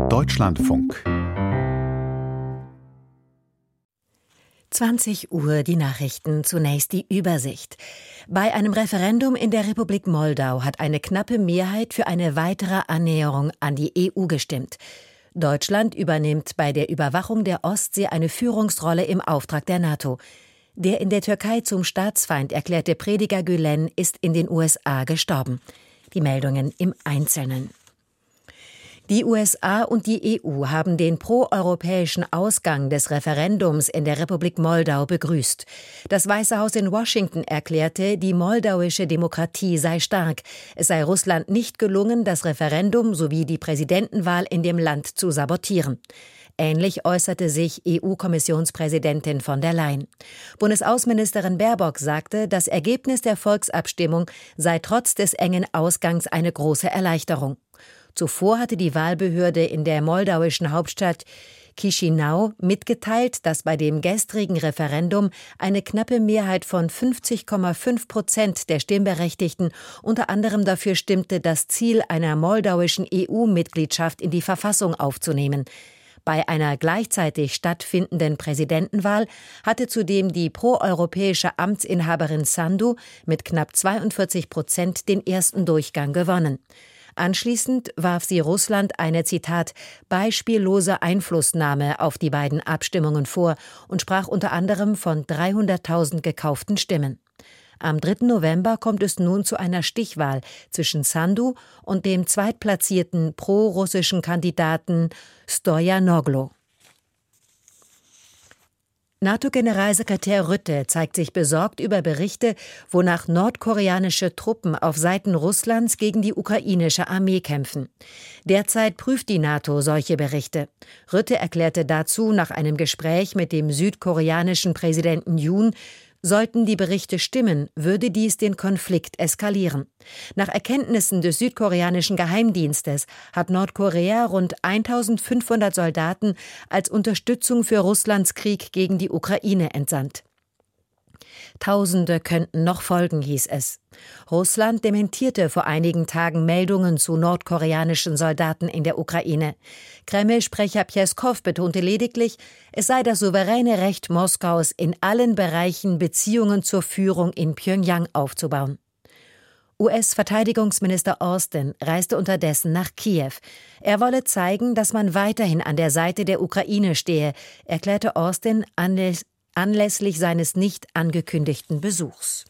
Deutschlandfunk 20 Uhr die Nachrichten, zunächst die Übersicht. Bei einem Referendum in der Republik Moldau hat eine knappe Mehrheit für eine weitere Annäherung an die EU gestimmt. Deutschland übernimmt bei der Überwachung der Ostsee eine Führungsrolle im Auftrag der NATO. Der in der Türkei zum Staatsfeind erklärte Prediger Gülen ist in den USA gestorben. Die Meldungen im Einzelnen. Die USA und die EU haben den proeuropäischen Ausgang des Referendums in der Republik Moldau begrüßt. Das Weiße Haus in Washington erklärte, die moldauische Demokratie sei stark. Es sei Russland nicht gelungen, das Referendum sowie die Präsidentenwahl in dem Land zu sabotieren. Ähnlich äußerte sich EU-Kommissionspräsidentin von der Leyen. Bundesaußenministerin Baerbock sagte, das Ergebnis der Volksabstimmung sei trotz des engen Ausgangs eine große Erleichterung. Zuvor hatte die Wahlbehörde in der moldauischen Hauptstadt Chișinău mitgeteilt, dass bei dem gestrigen Referendum eine knappe Mehrheit von 50,5% der Stimmberechtigten unter anderem dafür stimmte, das Ziel einer moldauischen EU-Mitgliedschaft in die Verfassung aufzunehmen. Bei einer gleichzeitig stattfindenden Präsidentenwahl hatte zudem die proeuropäische Amtsinhaberin Sandu mit knapp 42% den ersten Durchgang gewonnen. Anschließend warf sie Russland eine, Zitat, beispiellose Einflussnahme auf die beiden Abstimmungen vor und sprach unter anderem von 300.000 gekauften Stimmen. Am 3. November kommt es nun zu einer Stichwahl zwischen Sandu und dem zweitplatzierten pro-russischen Kandidaten Stoyanoglu. NATO-Generalsekretär Rutte zeigt sich besorgt über Berichte, wonach nordkoreanische Truppen auf Seiten Russlands gegen die ukrainische Armee kämpfen. Derzeit prüft die NATO solche Berichte. Rutte erklärte dazu nach einem Gespräch mit dem südkoreanischen Präsidenten Yoon, sollten die Berichte stimmen, würde dies den Konflikt eskalieren. Nach Erkenntnissen des südkoreanischen Geheimdienstes hat Nordkorea rund 1.500 Soldaten als Unterstützung für Russlands Krieg gegen die Ukraine entsandt. Tausende könnten noch folgen, hieß es. Russland dementierte vor einigen Tagen Meldungen zu nordkoreanischen Soldaten in der Ukraine. Kreml-Sprecher Pjeskow betonte lediglich, es sei das souveräne Recht Moskaus, in allen Bereichen Beziehungen zur Führung in Pjöngjang aufzubauen. US-Verteidigungsminister Austin reiste unterdessen nach Kiew. Er wolle zeigen, dass man weiterhin an der Seite der Ukraine stehe, erklärte Austin anlässlich seines nicht angekündigten Besuchs.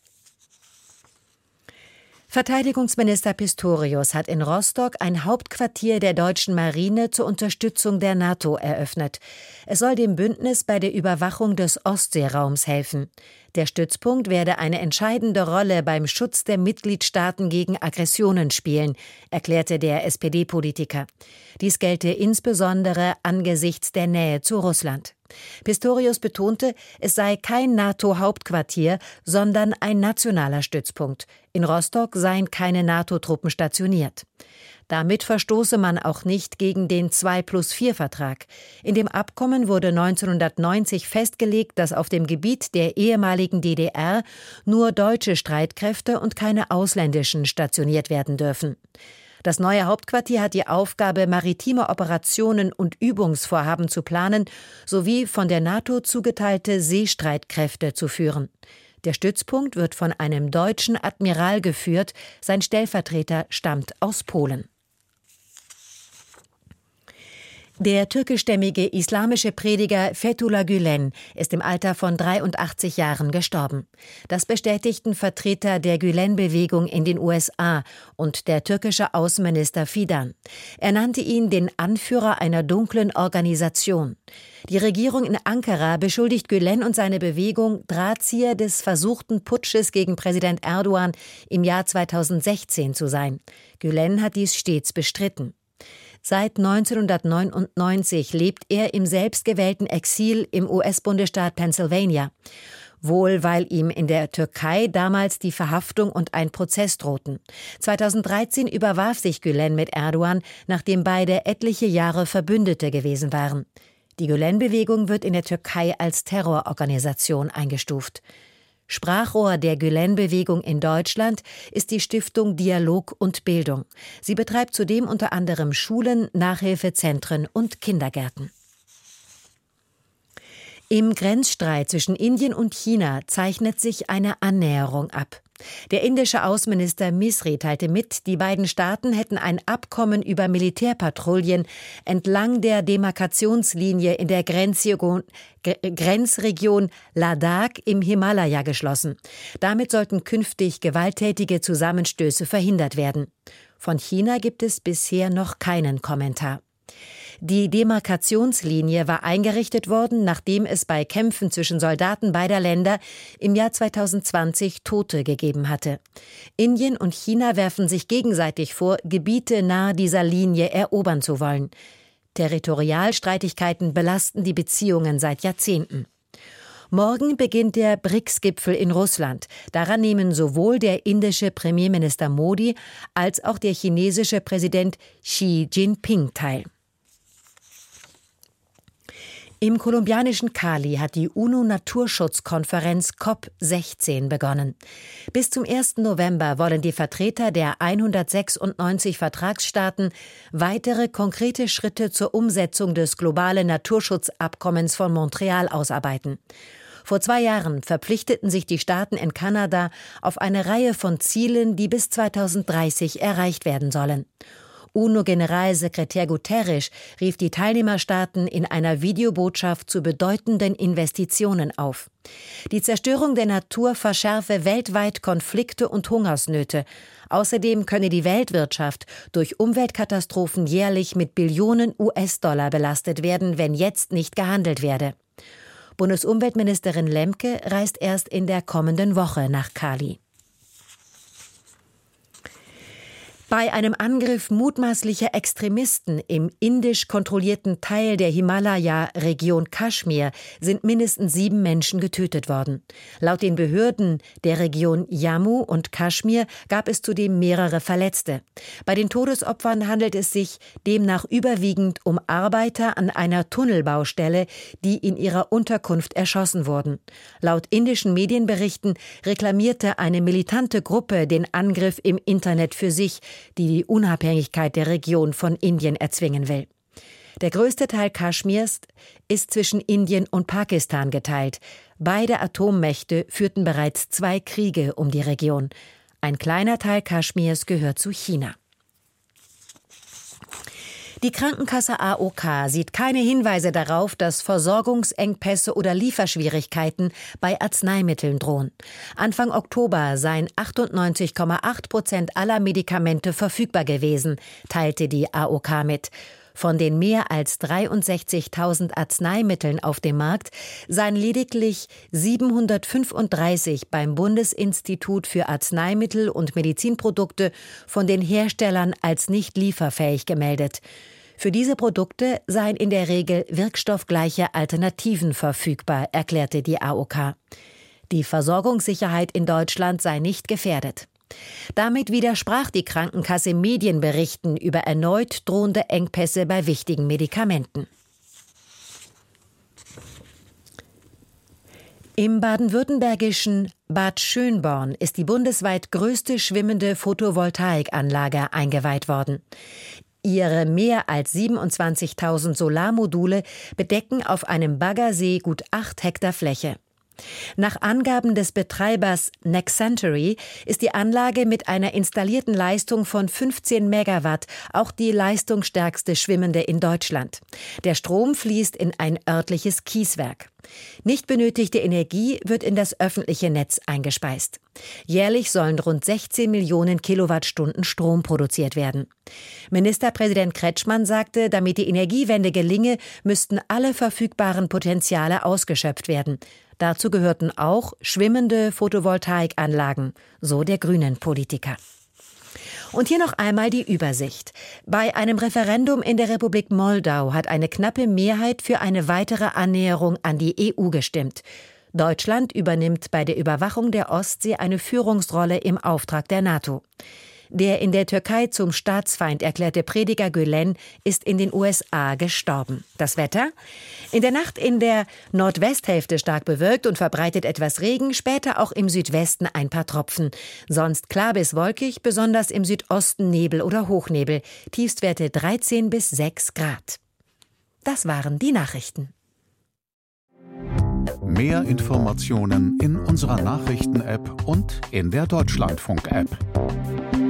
Verteidigungsminister Pistorius hat in Rostock ein Hauptquartier der deutschen Marine zur Unterstützung der NATO eröffnet. Es soll dem Bündnis bei der Überwachung des Ostseeraums helfen. Der Stützpunkt werde eine entscheidende Rolle beim Schutz der Mitgliedstaaten gegen Aggressionen spielen, erklärte der SPD-Politiker. Dies gelte insbesondere angesichts der Nähe zu Russland. Pistorius betonte, es sei kein NATO-Hauptquartier, sondern ein nationaler Stützpunkt. In Rostock seien keine NATO-Truppen stationiert. Damit verstoße man auch nicht gegen den 2+4-Vertrag. In dem Abkommen wurde 1990 festgelegt, dass auf dem Gebiet der ehemaligen DDR nur deutsche Streitkräfte und keine ausländischen stationiert werden dürfen. Das neue Hauptquartier hat die Aufgabe, maritime Operationen und Übungsvorhaben zu planen sowie von der NATO zugeteilte Seestreitkräfte zu führen. Der Stützpunkt wird von einem deutschen Admiral geführt, sein Stellvertreter stammt aus Polen. Der türkischstämmige islamische Prediger Fethullah Gülen ist im Alter von 83 Jahren gestorben. Das bestätigten Vertreter der Gülen-Bewegung in den USA und der türkische Außenminister Fidan. Er nannte ihn den Anführer einer dunklen Organisation. Die Regierung in Ankara beschuldigt Gülen und seine Bewegung, Drahtzieher des versuchten Putsches gegen Präsident Erdogan im Jahr 2016 zu sein. Gülen hat dies stets bestritten. Seit 1999 lebt er im selbstgewählten Exil im US-Bundesstaat Pennsylvania. Wohl weil ihm in der Türkei damals die Verhaftung und ein Prozess drohten. 2013 überwarf sich Gülen mit Erdogan, nachdem beide etliche Jahre Verbündete gewesen waren. Die Gülen-Bewegung wird in der Türkei als Terrororganisation eingestuft. Sprachrohr der Gülen-Bewegung in Deutschland ist die Stiftung Dialog und Bildung. Sie betreibt zudem unter anderem Schulen, Nachhilfezentren und Kindergärten. Im Grenzstreit zwischen Indien und China zeichnet sich eine Annäherung ab. Der indische Außenminister Misri teilte mit, die beiden Staaten hätten ein Abkommen über Militärpatrouillen entlang der Demarkationslinie in der Grenzregion Ladakh im Himalaya geschlossen. Damit sollten künftig gewalttätige Zusammenstöße verhindert werden. Von China gibt es bisher noch keinen Kommentar. Die Demarkationslinie war eingerichtet worden, nachdem es bei Kämpfen zwischen Soldaten beider Länder im Jahr 2020 Tote gegeben hatte. Indien und China werfen sich gegenseitig vor, Gebiete nahe dieser Linie erobern zu wollen. Territorialstreitigkeiten belasten die Beziehungen seit Jahrzehnten. Morgen beginnt der BRICS-Gipfel in Russland. Daran nehmen sowohl der indische Premierminister Modi als auch der chinesische Präsident Xi Jinping teil. Im kolumbianischen Cali hat die UNO-Naturschutzkonferenz COP16 begonnen. Bis zum 1. November wollen die Vertreter der 196 Vertragsstaaten weitere konkrete Schritte zur Umsetzung des globalen Naturschutzabkommens von Montreal ausarbeiten. Vor 2 Jahren verpflichteten sich die Staaten in Kanada auf eine Reihe von Zielen, die bis 2030 erreicht werden sollen. UNO-Generalsekretär Guterres rief die Teilnehmerstaaten in einer Videobotschaft zu bedeutenden Investitionen auf. Die Zerstörung der Natur verschärfe weltweit Konflikte und Hungersnöte. Außerdem könne die Weltwirtschaft durch Umweltkatastrophen jährlich mit Billionen US-Dollar belastet werden, wenn jetzt nicht gehandelt werde. Bundesumweltministerin Lemke reist erst in der kommenden Woche nach Cali. Bei einem Angriff mutmaßlicher Extremisten im indisch kontrollierten Teil der Himalaya-Region Kaschmir sind mindestens 7 Menschen getötet worden. Laut den Behörden der Region Jammu und Kaschmir gab es zudem mehrere Verletzte. Bei den Todesopfern handelt es sich demnach überwiegend um Arbeiter an einer Tunnelbaustelle, die in ihrer Unterkunft erschossen wurden. Laut indischen Medienberichten reklamierte eine militante Gruppe den Angriff im Internet für sich, die Unabhängigkeit der Region von Indien erzwingen will. Der größte Teil Kaschmirs ist zwischen Indien und Pakistan geteilt. Beide Atommächte führten bereits 2 Kriege um die Region. Ein kleiner Teil Kaschmirs gehört zu China. Die Krankenkasse AOK sieht keine Hinweise darauf, dass Versorgungsengpässe oder Lieferschwierigkeiten bei Arzneimitteln drohen. Anfang Oktober seien 98,8% aller Medikamente verfügbar gewesen, teilte die AOK mit. Von den mehr als 63.000 Arzneimitteln auf dem Markt seien lediglich 735 beim Bundesinstitut für Arzneimittel und Medizinprodukte von den Herstellern als nicht lieferfähig gemeldet. Für diese Produkte seien in der Regel wirkstoffgleiche Alternativen verfügbar, erklärte die AOK. Die Versorgungssicherheit in Deutschland sei nicht gefährdet. Damit widersprach die Krankenkasse Medienberichten über erneut drohende Engpässe bei wichtigen Medikamenten. Im baden-württembergischen Bad Schönborn ist die bundesweit größte schwimmende Photovoltaikanlage eingeweiht worden. Ihre mehr als 27.000 Solarmodule bedecken auf einem Baggersee gut 8 Hektar Fläche. Nach Angaben des Betreibers Nexcentury ist die Anlage mit einer installierten Leistung von 15 Megawatt auch die leistungsstärkste schwimmende in Deutschland. Der Strom fließt in ein örtliches Kieswerk. Nicht benötigte Energie wird in das öffentliche Netz eingespeist. Jährlich sollen rund 16 Millionen Kilowattstunden Strom produziert werden. Ministerpräsident Kretschmann sagte, damit die Energiewende gelinge, müssten alle verfügbaren Potenziale ausgeschöpft werden. Dazu gehörten auch schwimmende Photovoltaikanlagen, so der Grünen-Politiker. Und hier noch einmal die Übersicht. Bei einem Referendum in der Republik Moldau hat eine knappe Mehrheit für eine weitere Annäherung an die EU gestimmt. Deutschland übernimmt bei der Überwachung der Ostsee eine Führungsrolle im Auftrag der NATO. Der in der Türkei zum Staatsfeind erklärte Prediger Gülen ist in den USA gestorben. Das Wetter? In der Nacht in der Nordwesthälfte stark bewölkt und verbreitet etwas Regen, später auch im Südwesten ein paar Tropfen. Sonst klar bis wolkig, besonders im Südosten Nebel oder Hochnebel. Tiefstwerte 13 bis 6 Grad. Das waren die Nachrichten. Mehr Informationen in unserer Nachrichten-App und in der Deutschlandfunk-App.